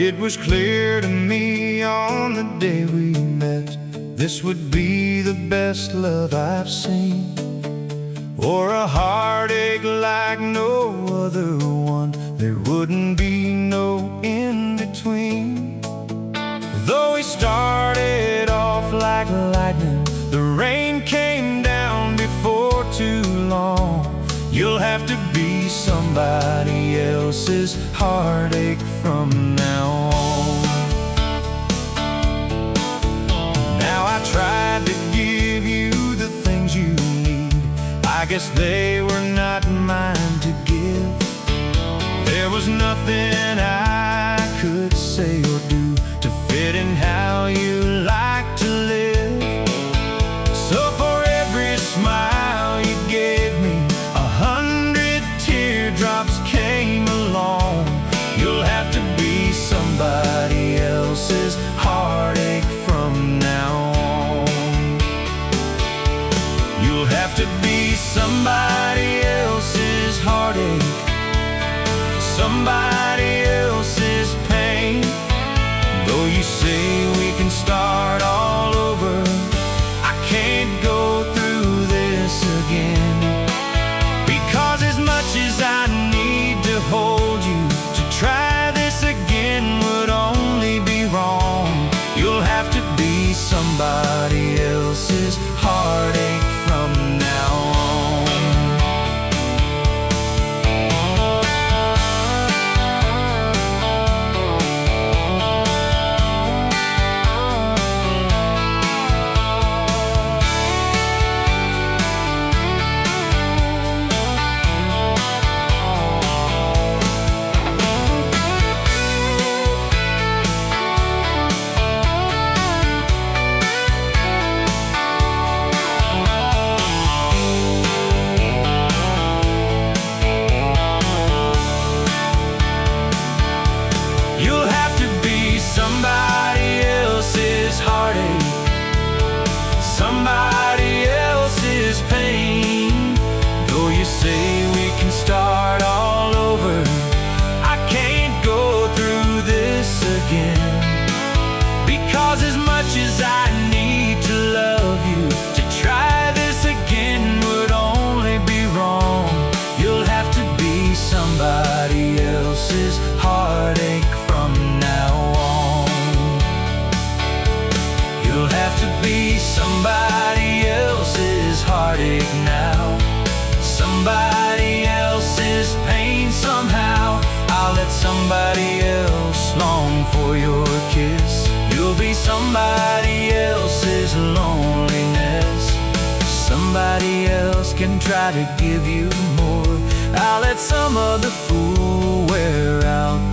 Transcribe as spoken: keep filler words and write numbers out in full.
It was clear to me on the day we met, this would be the best love I've seen, or a heartache like no other one. There wouldn't be no in-between. Though we started off like lightning, the rain came down before too long. You'll have to be somebody else's heartache from now on. Now I tried to give you the things you need, I guess they were not mine to give. There was nothing I could say or do to fit in how you like to live. So for every smile you gave me, a hundred teardrops came along. You'll have to be somebody else's heartache from now on. You'll have to be somebody else's heartache, somebody else's pain. Though you say we can start all over, I can't go through this again. Because as much as I need to hold you, to try this again would only be wrong. You'll have to be somebody else's heartache from now on. You'll have to be somebody else's heartache, somebody else's pain. Though you say we can start all over, I can't go through this again. Because as much as I need to love you, to try this again would only be wrong. You'll have to be somebody else's heartache from now on. You'll have to be somebody else's heartache now, somebody else's pain somehow. I'll let somebody else long for your kiss. You'll be somebody else's loneliness. Somebody else can try to give you more. I'll let some other fool wear out